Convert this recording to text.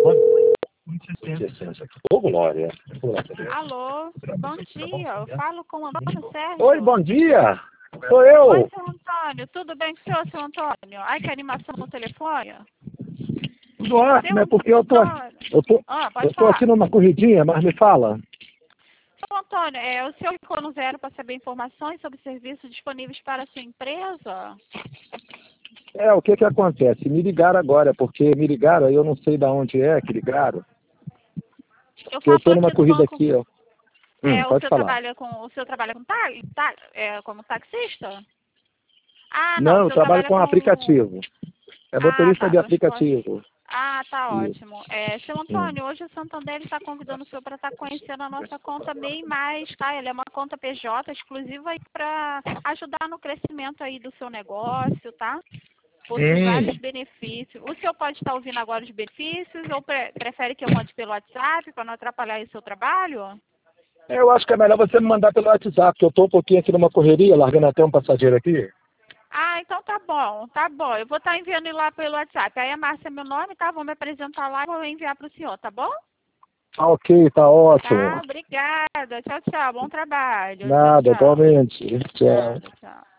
Ô, Glória. Alô, bom dia. Eu falo com o Antônio Sérgio. Oi, bom dia. Sou eu. Oi, seu Antônio. Tudo bem com o senhor, seu Antônio? Ai, que animação no telefone. Tudo ótimo, é porque Pode eu tô falar. aqui numa corridinha, mas me fala. Seu Antônio, o senhor ficou no zero para saber informações sobre serviços disponíveis para a sua empresa? O que acontece? Me ligaram agora, porque me ligaram, aí eu não sei de onde é que ligaram. Eu Porque eu tô falo numa aqui do corrida banco. aqui, ó. Pode falar. O senhor trabalha com como taxista? Ah, não, o Não, eu senhor trabalho trabalha com com... aplicativo. É Ah, motorista tá, de transporte. aplicativo. Ah, tá Isso. ótimo. Seu Hum. Antônio, hoje o Santander está convidando o senhor para estar conhecendo a nossa conta MEI+, tá? Ela é uma conta PJ exclusiva aí para ajudar no crescimento aí do seu negócio, tá? Possui vários benefícios. O senhor pode estar ouvindo agora os benefícios ou prefere que eu mande pelo WhatsApp para não atrapalhar aí o seu trabalho? Eu acho que é melhor você me mandar pelo WhatsApp, porque eu tô um pouquinho aqui numa correria, largando até um passageiro aqui. Ah, então tá bom, tá bom. Eu vou estar enviando lá pelo WhatsApp. Aí a Márcia é meu nome, tá? Vou me apresentar lá e vou enviar para o senhor, tá bom? Tá ok, tá ótimo. Tá, obrigada. Tchau, tchau. Bom trabalho. Tchau, Nada, tchau. igualmente. Tchau. Nada, tchau.